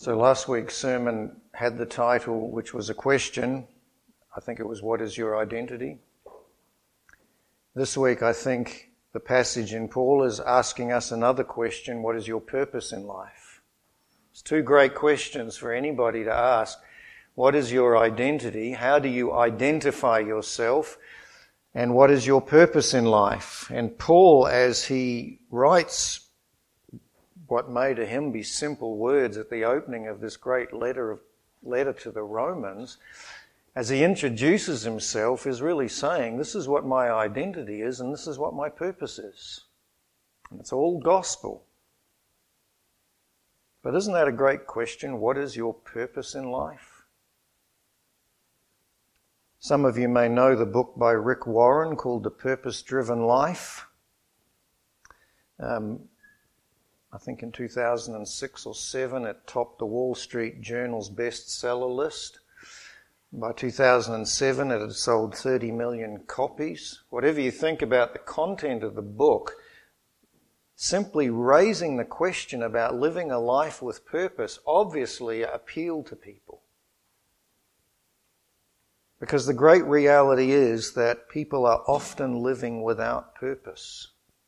So last week's sermon had the title, which was a question. I think it was, what is your identity? This week I think the passage in Paul is asking us another question, what is your purpose in life? It's two great questions for anybody to ask. What is your identity? How do you identify yourself? And what is your purpose in life? And Paul, as he writes what may to him be simple words at the opening of this great letter to the Romans, as he introduces himself, is really saying, this is what my identity is and this is what my purpose is. And it's all gospel. But isn't that a great question? What is your purpose in life? Some of you may know the book by Rick Warren called The Purpose-Driven Life. I think in 2006 or 7 it topped the Wall Street Journal's bestseller list. By 2007 it had sold 30 million copies. Whatever you think about the content of the book, simply raising the question about living a life with purpose obviously appealed to people. Because the great reality is that people are often living without purpose.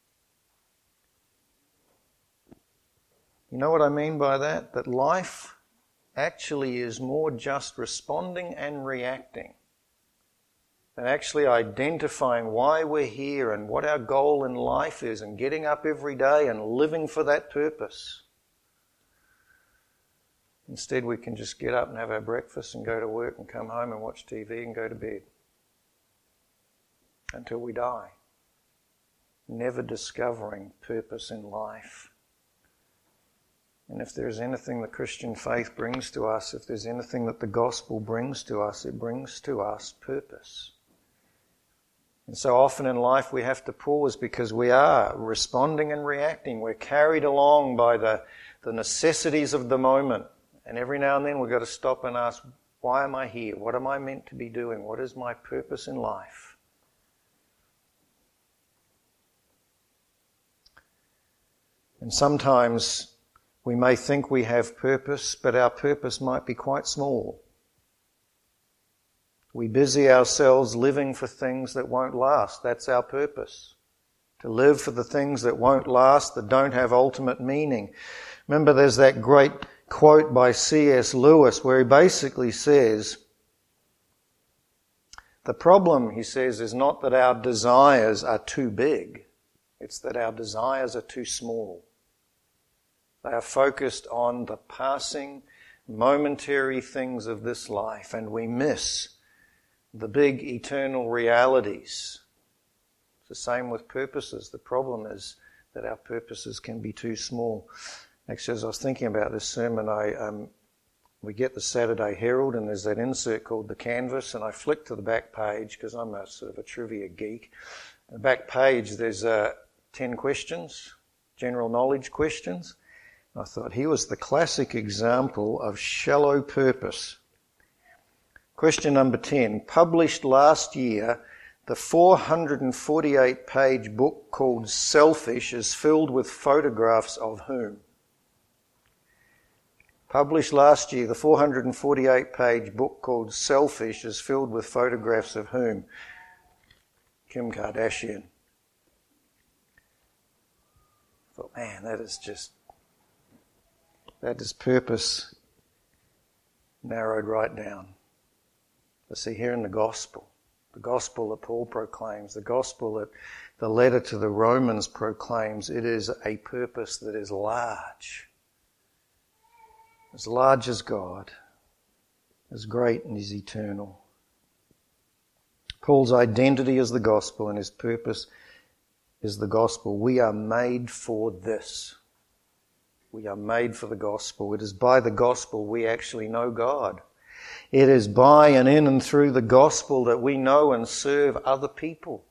You know what I mean by that? That life actually is more just responding and reacting than actually identifying why we're here and what our goal in life is and getting up every day and living for that purpose. Instead, we can just get up and have our breakfast and go to work and come home and watch TV and go to bed until we die, never discovering purpose in life. And if there's anything the Christian faith brings to us, if there's anything that the gospel brings to us, it brings to us purpose. And so often in life we have to pause because we are responding and reacting. We're carried along by the necessities of the moment. And every now and then we've got to stop and ask, why am I here? What am I meant to be doing? What is my purpose in life? And sometimes we may think we have purpose, but our purpose might be quite small. We busy ourselves living for things that won't last. That's our purpose. To live for the things that won't last, that don't have ultimate meaning. Remember, there's that great quote by C.S. Lewis where he basically says, the problem, he says, is not that our desires are too big. It's that our desires are too small. They are focused on the passing, momentary things of this life, and we miss the big eternal realities. It's the same with purposes. The problem is that our purposes can be too small. Actually, as I was thinking about this sermon, we get the Saturday Herald, and there's that insert called The Canvas, and I flick to the back page because I'm a sort of a trivia geek. On the back page, there's 10 questions, general knowledge questions. I thought he was the classic example of shallow purpose. Question number 10. Published last year, the 448-page book called Selfish is filled with photographs of whom? Published last year, the 448-page book called Selfish is filled with photographs of whom? Kim Kardashian. I thought, man, that is purpose narrowed right down. But see, here in the gospel that Paul proclaims, the gospel that the letter to the Romans proclaims, it is a purpose that is large as God, as great and as eternal. Paul's identity is the gospel and his purpose is the gospel. We are made for this. We are made for the gospel. It is by the gospel we actually know God. It is by and in and through the gospel that we know and serve other people.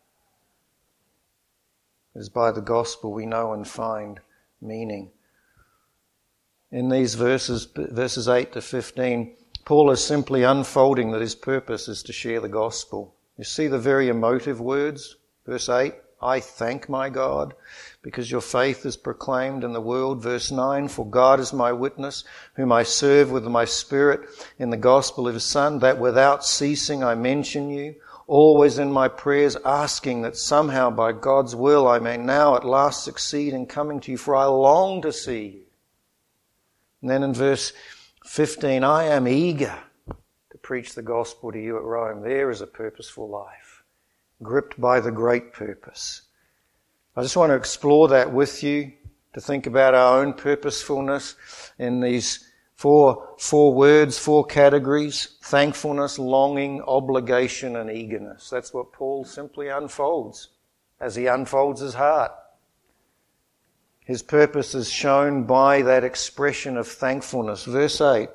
It is by the gospel we know and find meaning. In these verses 8 to 15, Paul is simply unfolding that his purpose is to share the gospel. You see the very emotive words? Verse 8, I thank my God, because your faith is proclaimed in the world. Verse 9, for God is my witness, whom I serve with my spirit in the gospel of his Son, that without ceasing I mention you, always in my prayers, asking that somehow by God's will I may now at last succeed in coming to you, for I long to see you. And then in verse 15, I am eager to preach the gospel to you at Rome. There is a purposeful life, gripped by the great purpose. I just want to explore that with you, to think about our own purposefulness in these four words, four categories: thankfulness, longing, obligation, and eagerness. That's what Paul simply unfolds as he unfolds his heart. His purpose is shown by that expression of thankfulness. Verse 8.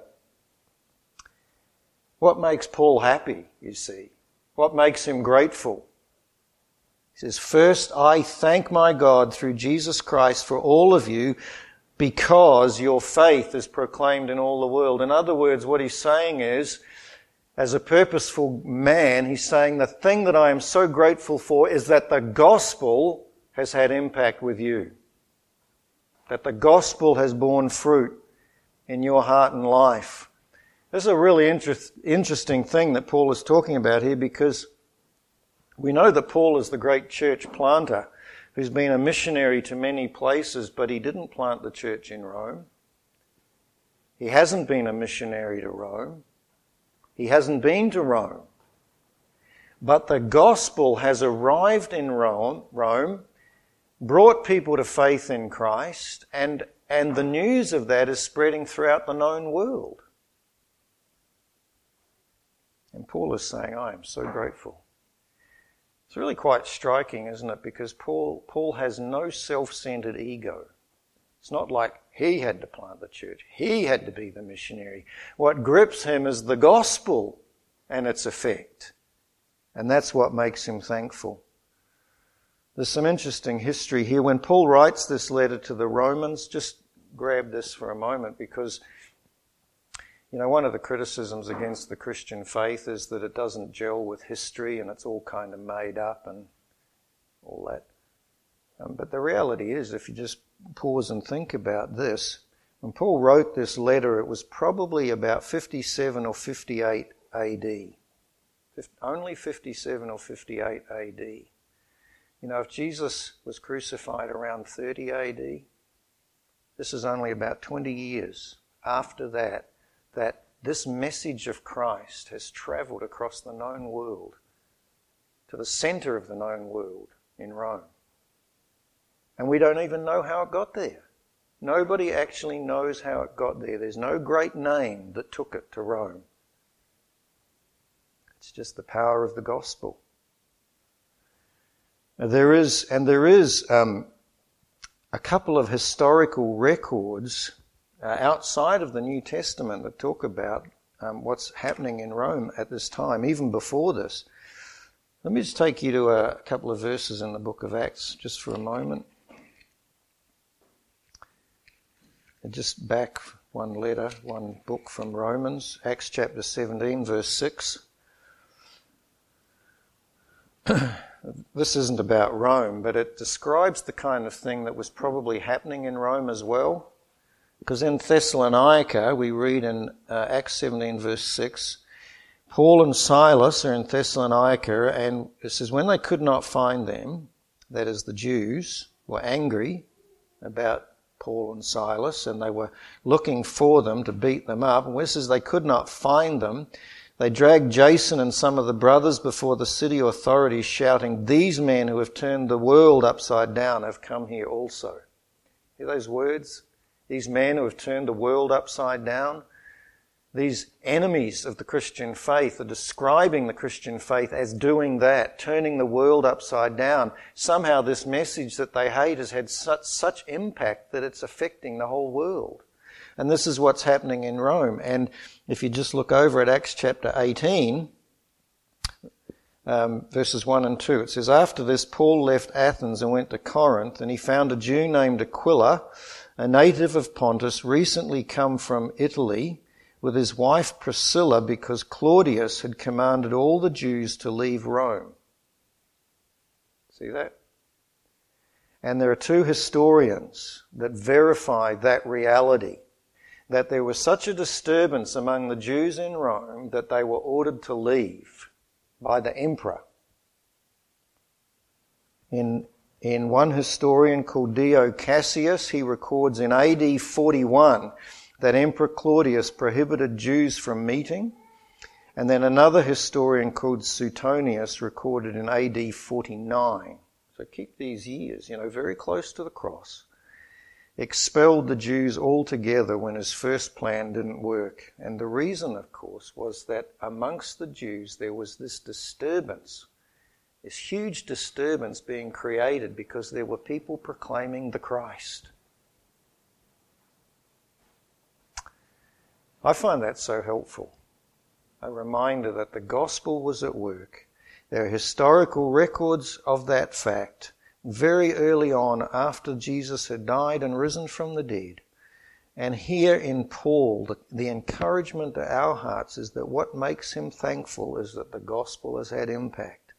What makes Paul happy, you see? What makes him grateful? He says, first, I thank my God through Jesus Christ for all of you, because your faith is proclaimed in all the world. In other words, what he's saying is, as a purposeful man, he's saying the thing that I am so grateful for is that the gospel has had impact with you. That the gospel has borne fruit in your heart and life. This is a really interesting thing that Paul is talking about here, because we know that Paul is the great church planter who's been a missionary to many places, but he didn't plant the church in Rome. He hasn't been a missionary to Rome. He hasn't been to Rome. But the gospel has arrived in Rome, brought people to faith in Christ, and the news of that is spreading throughout the known world. And Paul is saying, I am so grateful. It's really quite striking, isn't it? Because Paul has no self-centered ego. It's not like he had to plant the church. He had to be the missionary. What grips him is the gospel and its effect. And that's what makes him thankful. There's some interesting history here. When Paul writes this letter to the Romans, just grab this for a moment, because one of the criticisms against the Christian faith is that it doesn't gel with history and it's all kind of made up and all that. But the reality is, if you just pause and think about this, when Paul wrote this letter, it was probably about 57 or 58 AD. Only 57 or 58 AD. If Jesus was crucified around 30 AD, this is only about 20 years after that this message of Christ has travelled across the known world to the centre of the known world in Rome. And we don't even know how it got there. Nobody actually knows how it got there. There's no great name that took it to Rome. It's just the power of the gospel. There is a couple of historical records outside of the New Testament that talk about what's happening in Rome at this time, even before this. Let me just take you to a couple of verses in the book of Acts, just for a moment. And just back one book from Romans, Acts chapter 17, verse 6. This isn't about Rome, but it describes the kind of thing that was probably happening in Rome as well. Because in Thessalonica, we read in Acts 17 verse 6, Paul and Silas are in Thessalonica, and it says, when they could not find them, that is the Jews, were angry about Paul and Silas, and they were looking for them to beat them up. And when it says they could not find them, they dragged Jason and some of the brothers before the city authorities, shouting, these men who have turned the world upside down have come here also. Hear those words? These men who have turned the world upside down. These enemies of the Christian faith are describing the Christian faith as doing that, turning the world upside down. Somehow this message that they hate has had such impact that it's affecting the whole world. And this is what's happening in Rome. And if you just look over at Acts chapter 18, verses 1 and 2, it says, after this Paul left Athens and went to Corinth, and he found a Jew named Aquila, a native of Pontus, recently come from Italy, with his wife Priscilla, because Claudius had commanded all the Jews to leave Rome. See that? And there are two historians that verify that reality, that there was such a disturbance among the Jews in Rome that they were ordered to leave by the emperor. In one historian called Dio Cassius, he records in AD 41 that Emperor Claudius prohibited Jews from meeting. And then another historian called Suetonius recorded in AD 49. So keep these years, very close to the cross. Expelled the Jews altogether when his first plan didn't work. And the reason, of course, was that amongst the Jews there was this disturbance, this huge disturbance being created because there were people proclaiming the Christ. I find that so helpful. A reminder that the gospel was at work. There are historical records of that fact very early on after Jesus had died and risen from the dead. And here in Paul, the encouragement to our hearts is that what makes him thankful is that the gospel has had impact.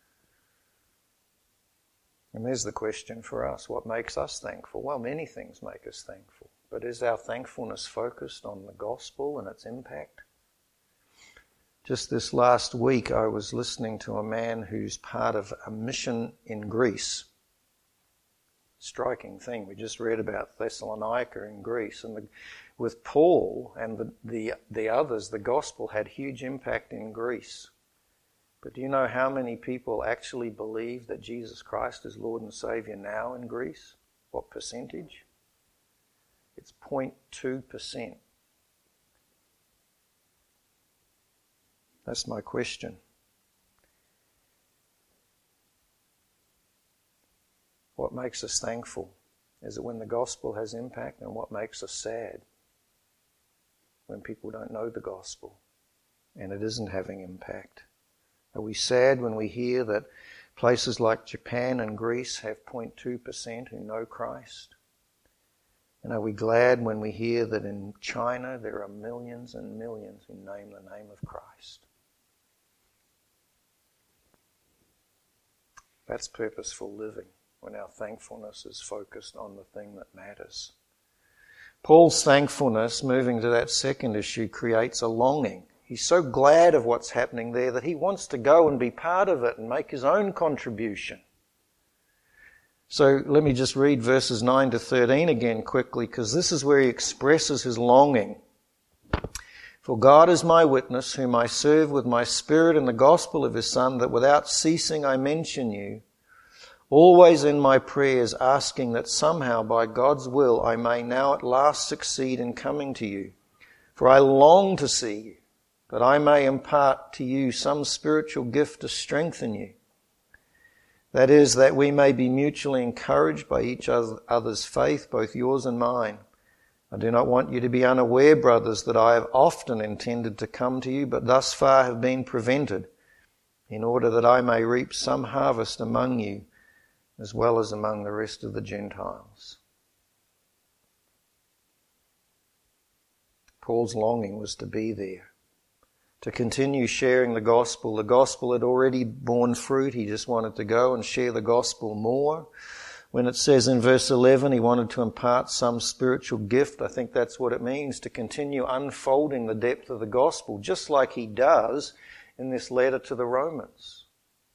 And there's the question for us. What makes us thankful? Well, many things make us thankful. But is our thankfulness focused on the gospel and its impact? Just this last week, I was listening to a man who's part of a mission in Greece. Striking thing. We just read about Thessalonica in Greece. And with Paul and the others, the gospel had huge impact in Greece. But do you know how many people actually believe that Jesus Christ is Lord and Saviour now in Greece? What percentage? It's 0.2%. That's my question. What makes us thankful? Is it when the gospel has impact? And what makes us sad? When people don't know the gospel and it isn't having impact. Are we sad when we hear that places like Japan and Greece have 0.2% who know Christ? And are we glad when we hear that in China there are millions and millions who name the name of Christ? That's purposeful living, when our thankfulness is focused on the thing that matters. Paul's thankfulness, moving to that second issue, creates a longing. He's so glad of what's happening there that he wants to go and be part of it and make his own contribution. So let me just read verses 9 to 13 again quickly, because this is where he expresses his longing. For God is my witness, whom I serve with my spirit in the gospel of his Son, that without ceasing I mention you, always in my prayers asking that somehow by God's will I may now at last succeed in coming to you. For I long to see you, that I may impart to you some spiritual gift to strengthen you. That is, that we may be mutually encouraged by each other's faith, both yours and mine. I do not want you to be unaware, brothers, that I have often intended to come to you, but thus far have been prevented, in order that I may reap some harvest among you, as well as among the rest of the Gentiles. Paul's longing was to be there, to continue sharing the gospel. The gospel had already borne fruit. He just wanted to go and share the gospel more. When it says in verse 11 he wanted to impart some spiritual gift, I think that's what it means, to continue unfolding the depth of the gospel, just like he does in this letter to the Romans.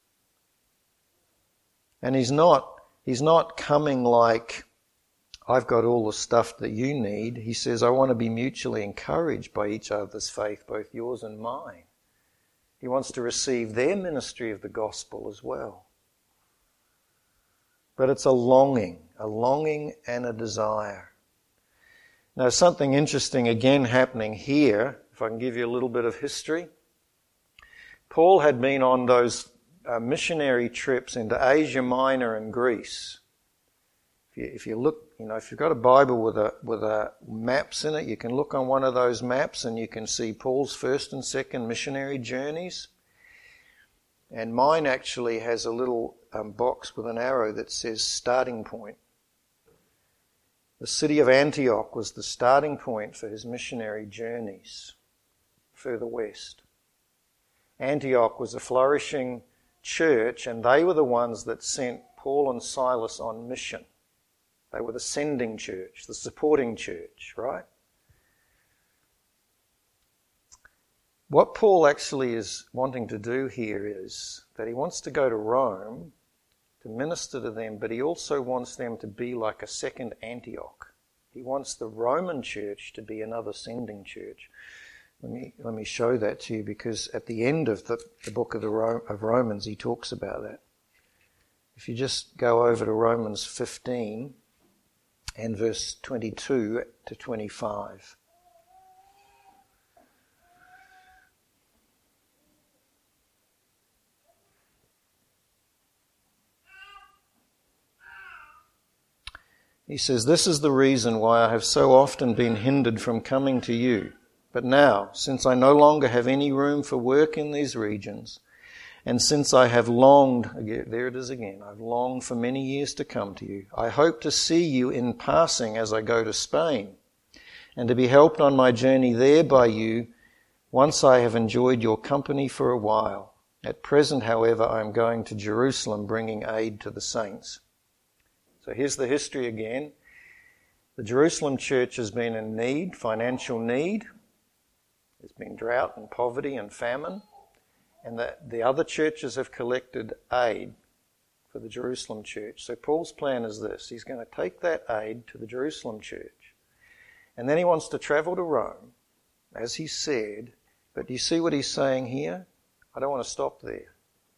And he's not coming like, I've got all the stuff that you need. He says, I want to be mutually encouraged by each other's faith, both yours and mine. He wants to receive their ministry of the gospel as well. But it's a longing and a desire. Now, something interesting again happening here, if I can give you a little bit of history. Paul had been on those missionary trips into Asia Minor and Greece. If you look, if you've got a Bible with a maps in it, you can look on one of those maps and you can see Paul's first and second missionary journeys. And mine actually has a little box with an arrow that says starting point. The city of Antioch was the starting point for his missionary journeys further west. Antioch was a flourishing church, and they were the ones that sent Paul and Silas on mission. They were the sending church, the supporting church, right? What Paul actually is wanting to do here is that he wants to go to Rome to minister to them, but he also wants them to be like a second Antioch. He wants the Roman church to be another sending church. Let me show that to you, because at the end of the book of Romans he talks about that. If you just go over to Romans 15 and verse 22 to 25. He says, "This is the reason why I have so often been hindered from coming to you. But now, since I no longer have any room for work in these regions, and since I have longed," there it is again, "I've longed for many years to come to you, I hope to see you in passing as I go to Spain, and to be helped on my journey there by you once I have enjoyed your company for a while. At present, however, I am going to Jerusalem, bringing aid to the saints." So here's the history again. The Jerusalem church has been in need, financial need. There's been drought and poverty and famine. And the other churches have collected aid for the Jerusalem church. So Paul's plan is this. He's going to take that aid to the Jerusalem church. And then he wants to travel to Rome, as he said. But do you see what he's saying here? I don't want to stop there.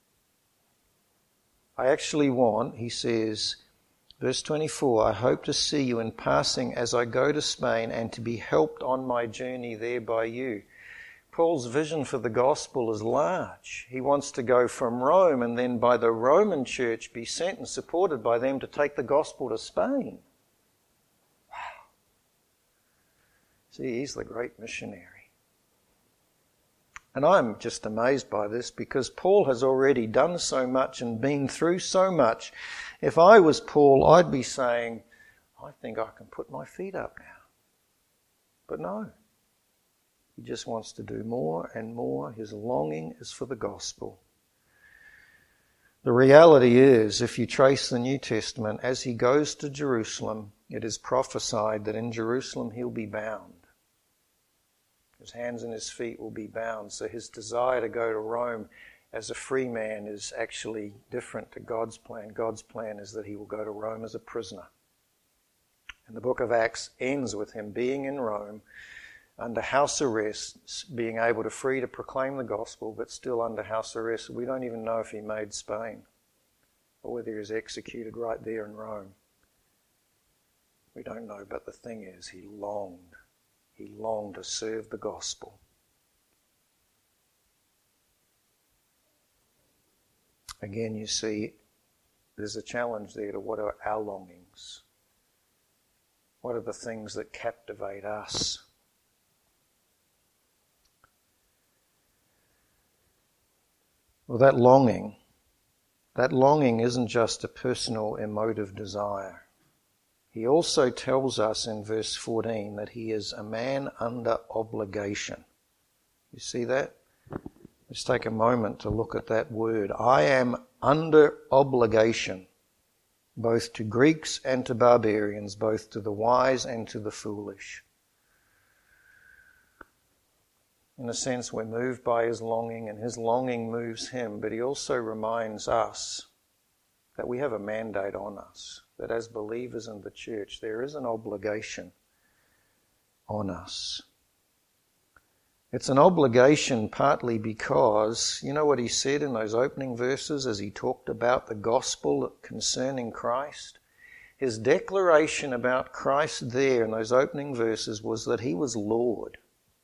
I actually want, he says, verse 24, "I hope to see you in passing as I go to Spain, and to be helped on my journey there by you." Paul's vision for the gospel is large. He wants to go from Rome and then by the Roman church be sent and supported by them to take the gospel to Spain. Wow. See, he's the great missionary. And I'm just amazed by this, because Paul has already done so much and been through so much. If I was Paul, I'd be saying, I think I can put my feet up now. But no. He just wants to do more and more. His longing is for the gospel. The reality is, if you trace the New Testament, as he goes to Jerusalem, it is prophesied that in Jerusalem he'll be bound. His hands and his feet will be bound. So his desire to go to Rome as a free man is actually different to God's plan. God's plan is that he will go to Rome as a prisoner. And the book of Acts ends with him being in Rome under house arrest, being able to free to proclaim the gospel, but still under house arrest. We don't even know if he made Spain or whether he was executed right there in Rome. We don't know, but the thing is, he longed. He longed to serve the gospel. Again, you see, there's a challenge there to what are our longings? What are the things that captivate us? Well, that longing isn't just a personal emotive desire. He also tells us in verse 14 that he is a man under obligation. You see that? Let's take a moment to look at that word. I am under obligation, both to Greeks and to barbarians, both to the wise and to the foolish. In a sense, we're moved by his longing, and his longing moves him, but he also reminds us that we have a mandate on us, that as believers in the church, there is an obligation on us. It's an obligation partly because, you know what he said in those opening verses as he talked about the gospel concerning Christ? His declaration about Christ there in those opening verses was that he was Lord.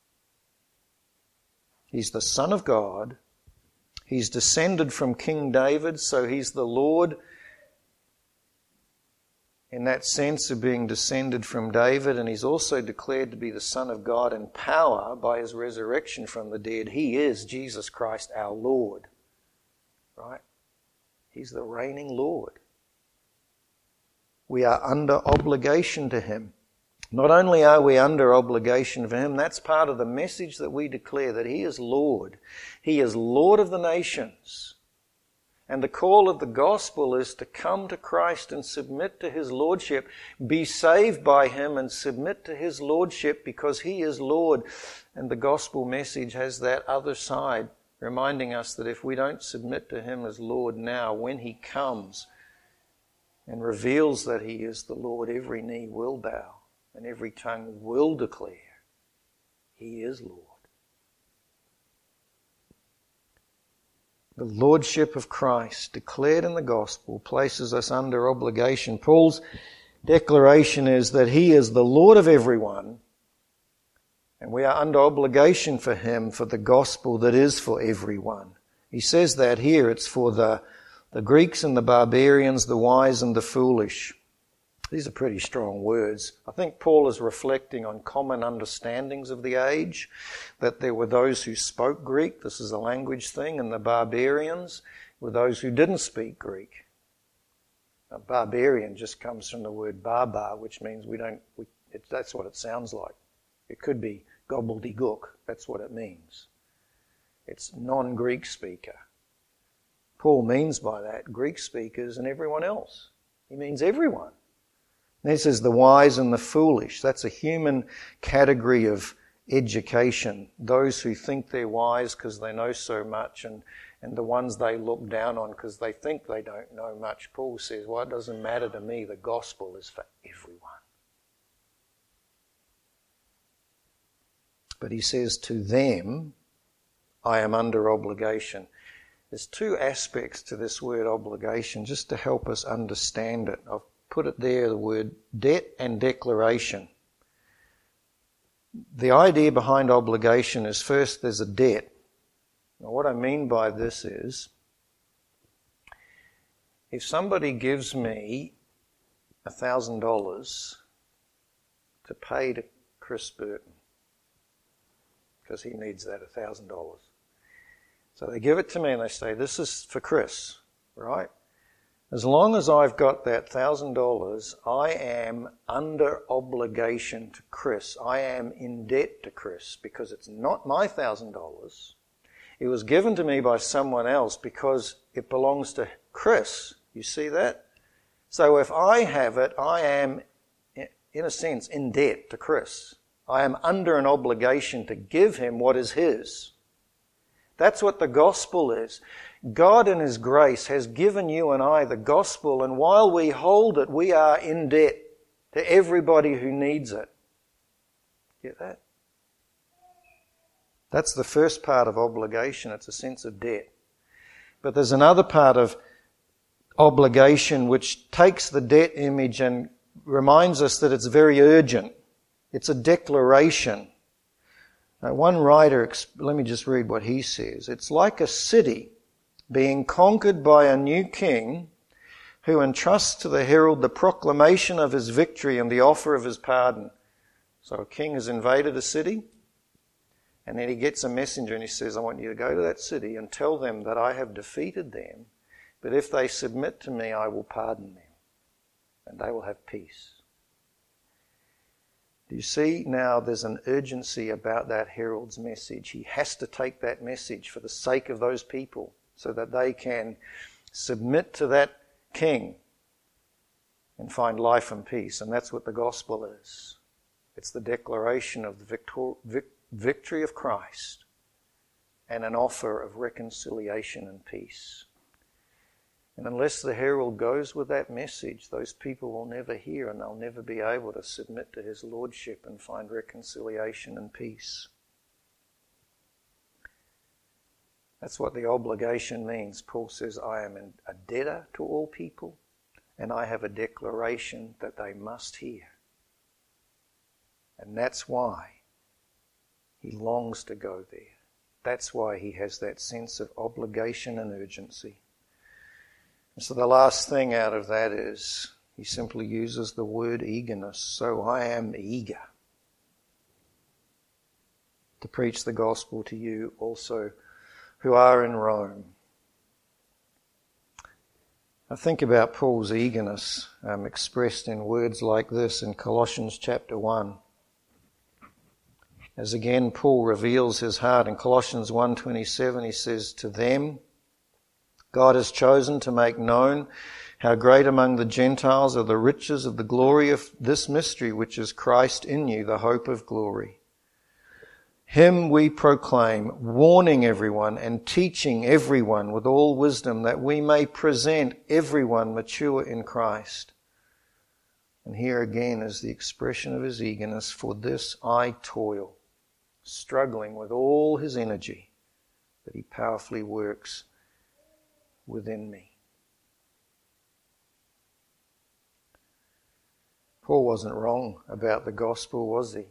He's the Son of God. He's descended from King David, so he's the Lord in that sense of being descended from David, and he's also declared to be the Son of God in power by his resurrection from the dead. He is Jesus Christ, our Lord. Right? He's the reigning Lord. We are under obligation to him. Not only are we under obligation for him, that's part of the message that we declare, that he is Lord. He is Lord of the nations. And the call of the gospel is to come to Christ and submit to His lordship, be saved by Him and submit to His lordship because He is Lord. And the gospel message has that other side, reminding us that if we don't submit to Him as Lord now, when He comes and reveals that He is the Lord, every knee will bow and every tongue will declare He is Lord. The lordship of Christ declared in the gospel places us under obligation. Paul's declaration is that He is the Lord of everyone, and we are under obligation for Him for the gospel that is for everyone. He says that here, it's for the Greeks and the barbarians, the wise and the foolish. These are pretty strong words. I think Paul is reflecting on common understandings of the age, that there were those who spoke Greek, this is a language thing, and the barbarians were those who didn't speak Greek. A barbarian just comes from the word barbar, which means that's what it sounds like. It could be gobbledygook, that's what it means. It's non-Greek speaker. Paul means by that Greek speakers and everyone else. He means everyone. This is the wise and the foolish. That's a human category of education. Those who think they're wise because they know so much, and the ones they look down on because they think they don't know much. Paul says, well, it doesn't matter to me. The gospel is for everyone. But he says, to them, I am under obligation. There's two aspects to this word obligation, just to help us understand it. I've put it there, the word debt and declaration. The idea behind obligation is, first there's a debt. Now what I mean by this is, if somebody gives me $1,000 to pay to Chris Burton, because he needs that $1,000. So they give it to me and they say, this is for Chris, right? As long as I've got that $1,000, I am under obligation to Chris. I am in debt to Chris because it's not my $1,000. It was given to me by someone else because it belongs to Chris. You see that? So if I have it, I am, in a sense, in debt to Chris. I am under an obligation to give him what is his. That's what the gospel is. God in His grace has given you and I the gospel, and while we hold it, we are in debt to everybody who needs it. Get that? That's the first part of obligation. It's a sense of debt. But there's another part of obligation which takes the debt image and reminds us that it's very urgent. It's a declaration. One writer, let me just read what he says. It's like a city being conquered by a new king who entrusts to the herald the proclamation of his victory and the offer of his pardon. So a king has invaded a city, and then he gets a messenger and he says, I want you to go to that city and tell them that I have defeated them, but if they submit to me, I will pardon them, and they will have peace. Do you see now there's an urgency about that herald's message? He has to take that message for the sake of those people so that they can submit to that king and find life and peace. And that's what the gospel is. It's the declaration of the victory of Christ and an offer of reconciliation and peace. And unless the herald goes with that message, those people will never hear and they'll never be able to submit to His lordship and find reconciliation and peace. That's what the obligation means. Paul says, I am a debtor to all people, and I have a declaration that they must hear. And that's why he longs to go there. That's why he has that sense of obligation and urgency. And so the last thing out of that is he simply uses the word eagerness. So I am eager to preach the gospel to you also who are in Rome. I think about Paul's eagerness expressed in words like this in Colossians chapter 1. As again Paul reveals his heart in Colossians 1:27, he says, to them God has chosen to make known how great among the Gentiles are the riches of the glory of this mystery, which is Christ in you, the hope of glory. Him we proclaim, warning everyone and teaching everyone with all wisdom, that we may present everyone mature in Christ. And here again is the expression of his eagerness. For this I toil, struggling with all his energy, that he powerfully works within me. Paul wasn't wrong about the gospel, was he?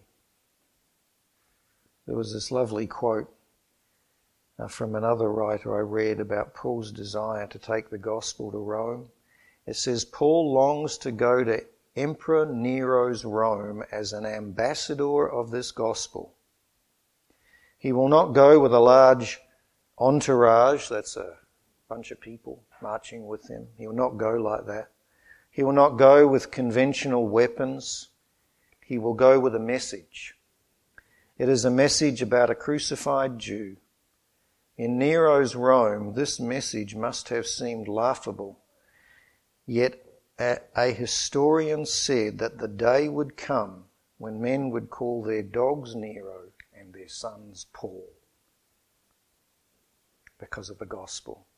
There was this lovely quote from another writer I read about Paul's desire to take the gospel to Rome. It says, Paul longs to go to Emperor Nero's Rome as an ambassador of this gospel. He will not go with a large entourage, that's a bunch of people marching with him. He will not go like that. He will not go with conventional weapons. He will go with a message. It is a message about a crucified Jew. In Nero's Rome, this message must have seemed laughable. Yet a historian said that the day would come when men would call their dogs Nero and their sons Paul because of the gospel.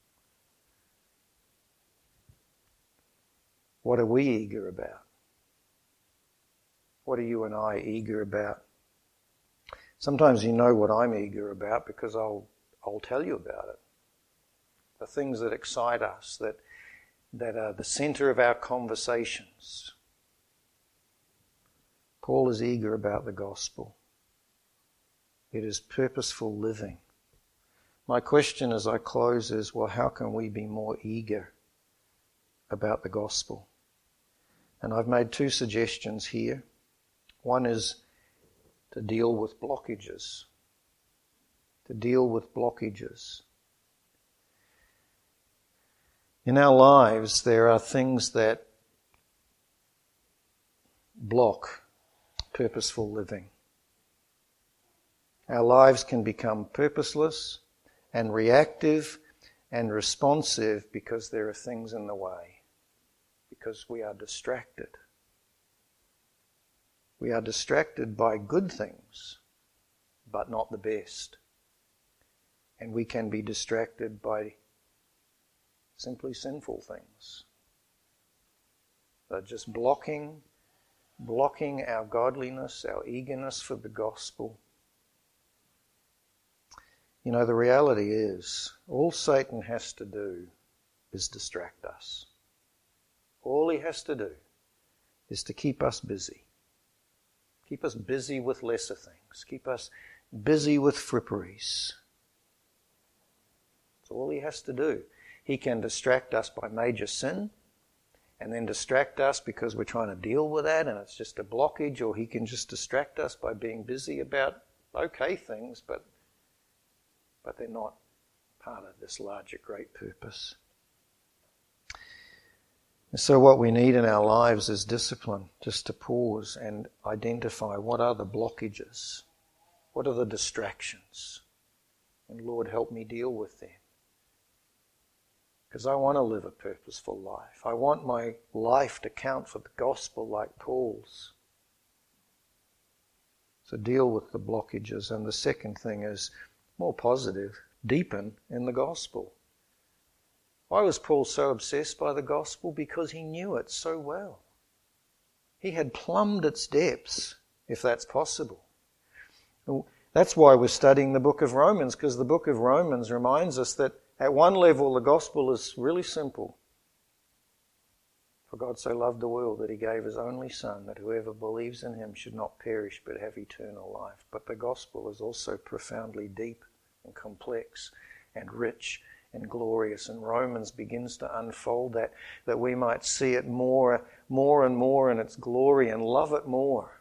What are we eager about? What are you and I eager about? Sometimes you know what I'm eager about because I'll tell you about it. The things that excite us, that are the center of our conversations. Paul is eager about the gospel. It is purposeful living. My question as I close is, well, how can we be more eager about the gospel? And I've made two suggestions here. One is to deal with blockages. To deal with blockages. In our lives, there are things that block purposeful living. Our lives can become purposeless and reactive and responsive because there are things in the way, because we are distracted. We are distracted by good things, but not the best. And we can be distracted by simply sinful things. They're just blocking our godliness, our eagerness for the gospel. You know, the reality is, all Satan has to do is distract us. All he has to do is to keep us busy. Keep us busy with lesser things. Keep us busy with fripperies. That's all he has to do. He can distract us by major sin and then distract us because we're trying to deal with that and it's just a blockage, or he can just distract us by being busy about okay things, but they're not part of this larger great purpose. And so what we need in our lives is discipline, just to pause and identify what are the blockages, what are the distractions, and Lord, help me deal with them. Because I want to live a purposeful life. I want my life to count for the gospel like Paul's. So deal with the blockages. And the second thing is more positive, deepen in the gospel. Why was Paul so obsessed by the gospel? Because he knew it so well. He had plumbed its depths, if that's possible. That's why we're studying the book of Romans, because the book of Romans reminds us that at one level the gospel is really simple. For God so loved the world that he gave his only Son, that whoever believes in him should not perish but have eternal life. But the gospel is also profoundly deep and complex and rich and glorious. And Romans begins to unfold that we might see it more and more in its glory and love it more.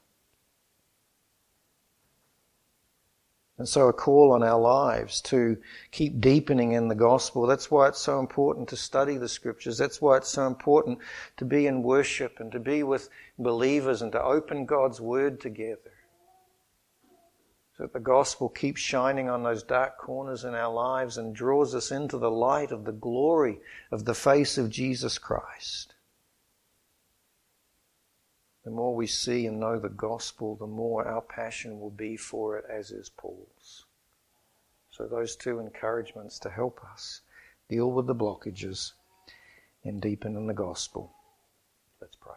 And so a call on our lives to keep deepening in the gospel. That's why it's so important to study the scriptures. That's why it's so important to be in worship and to be with believers and to open God's word together. that the gospel keeps shining on those dark corners in our lives and draws us into the light of the glory of the face of Jesus Christ. The more we see and know the gospel, the more our passion will be for it, as is Paul's. So those two encouragements to help us deal with the blockages and deepen in the gospel. Let's pray.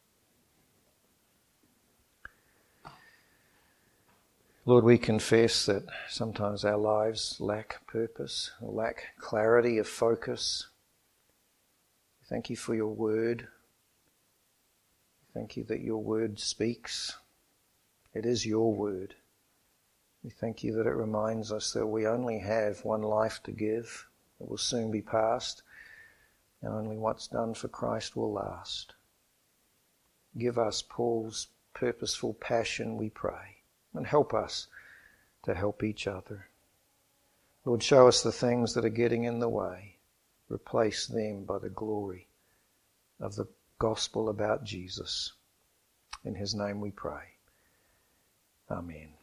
Lord, we confess that sometimes our lives lack purpose, lack clarity of focus. Thank you for your word. Thank you that your word speaks. It is your word. We thank you that it reminds us that we only have one life to give. It will soon be past, and only what's done for Christ will last. Give us Paul's purposeful passion, we pray, and help us to help each other. Lord, show us the things that are getting in the way. Replace them by the glory of the gospel about Jesus. In his name we pray. Amen.